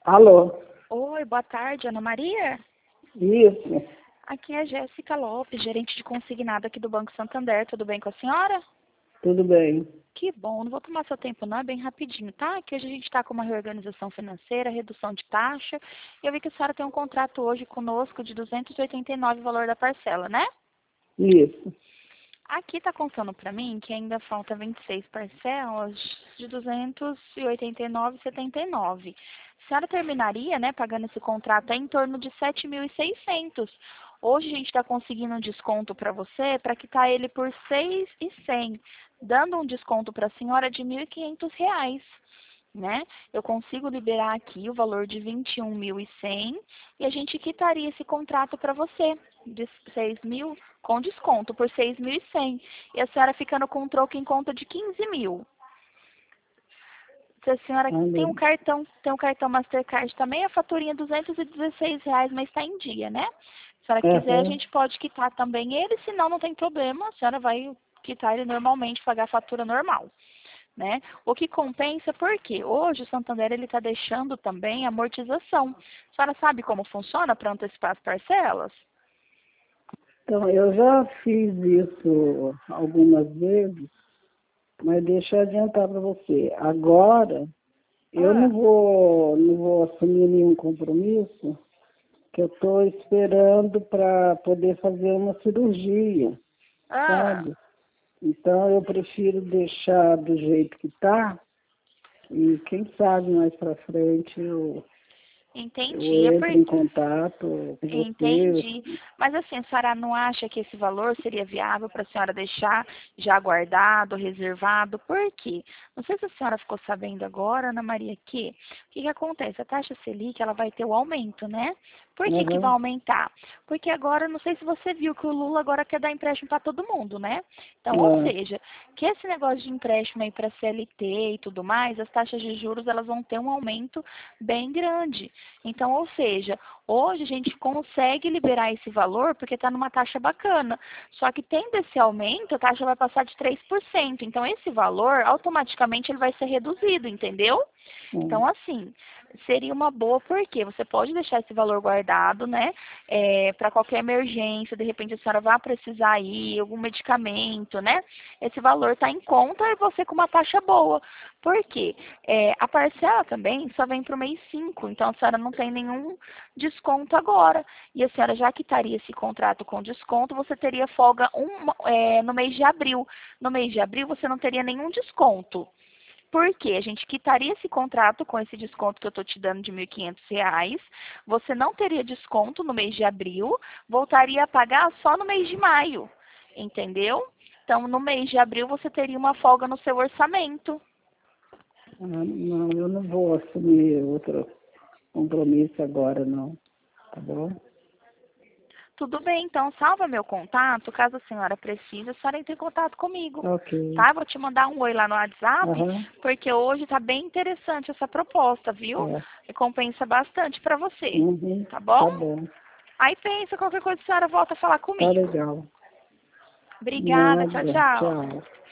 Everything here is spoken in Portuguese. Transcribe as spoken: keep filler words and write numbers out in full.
Alô? Oi, boa tarde, Ana Maria. Isso. Aqui é a Jéssica Lopes, gerente de consignado aqui do Banco Santander. Tudo bem com a senhora? Tudo bem. Que bom, não vou tomar seu tempo não, é bem rapidinho, tá? Que hoje a gente está com uma reorganização financeira, redução de taxa. Eu vi que a senhora tem um contrato hoje conosco de duzentos e oitenta e nove o valor da parcela, né? Isso. Aqui está contando para mim que ainda falta vinte e seis parcelas de duzentos e oitenta e nove vírgula setenta e nove. A senhora terminaria, né, pagando esse contrato aí em torno de sete mil e seiscentos. Hoje a gente está conseguindo um desconto para você para quitar ele por seis mil e cem, dando um desconto para a senhora de mil e quinhentos reais. Né? Eu consigo liberar aqui o valor de vinte e um mil e cem e a gente quitaria esse contrato para você de seis mil com desconto por seis mil e cem e a senhora ficando com um troco em conta de quinze mil. Se a senhora tem um Alô? cartão, tem um cartão Mastercard também, a faturinha é duzentos e dezesseis reais, mas está em dia, né? Se a senhora quiser, a Aham. gente pode quitar também ele, senão não tem problema, a senhora vai quitar ele normalmente, pagar a fatura normal. Né? O que compensa, porque hoje o Santander ele está deixando também amortização. A senhora sabe como funciona para antecipar as parcelas? Então, eu já fiz isso algumas vezes, mas deixa eu adiantar para você. Agora, eu não Ah, vou, não vou assumir nenhum compromisso, que eu estou esperando para poder fazer uma cirurgia, ah, sabe? Então, eu prefiro deixar do jeito que está, e quem sabe mais para frente eu, eu entendi. É entro por- em contato com você. Entendi. Mas assim, a senhora não acha que esse valor seria viável para a senhora deixar já guardado, reservado? Por quê? Não sei se a senhora ficou sabendo agora, Ana Maria, que o que, que acontece? A taxa Selic ela vai ter o aumento, né? Por que, que vai Aham. aumentar? Porque agora, não sei se você viu que o Lula agora quer dar empréstimo para todo mundo, né? Então, ou Ah, seja, que esse negócio de empréstimo aí para C L T e tudo mais, as taxas de juros elas vão ter um aumento bem grande. Então, ou seja, hoje a gente consegue liberar esse valor porque está numa taxa bacana. Só que tendo esse aumento, a taxa vai passar de três por cento. Então, esse valor, automaticamente, ele vai ser reduzido, entendeu? hum. Então, assim, seria uma boa porque você pode deixar esse valor guardado, né? Para qualquer emergência, de repente a senhora vai precisar ir, algum medicamento, né? Esse valor está em conta e você com uma taxa boa. Por quê? É, a parcela também só vem para o mês cinco, então a senhora não tem nenhum desconto agora. E a senhora já quitaria esse contrato com desconto, você teria folga um, é, no mês de abril. No mês de abril você não teria nenhum desconto. Porque a gente quitaria esse contrato com esse desconto que eu estou te dando de mil e quinhentos reais. Você não teria desconto no mês de abril, voltaria a pagar só no mês de maio. Entendeu? Então, no mês de abril, você teria uma folga no seu orçamento. Ah, não, eu não vou assumir outro compromisso agora, não. Tá bom? Tudo bem, então salva meu contato. Caso a senhora precise, a senhora entre em contato comigo. Ok. Tá? Vou te mandar um oi lá no WhatsApp, Aham. porque hoje tá bem interessante essa proposta, viu? É. E compensa bastante para você. Uhum. Tá bom? Tá bom. Aí pensa, qualquer coisa a senhora volta a falar Tá comigo. legal. Obrigada, tchau, Nada. tchau. Tchau.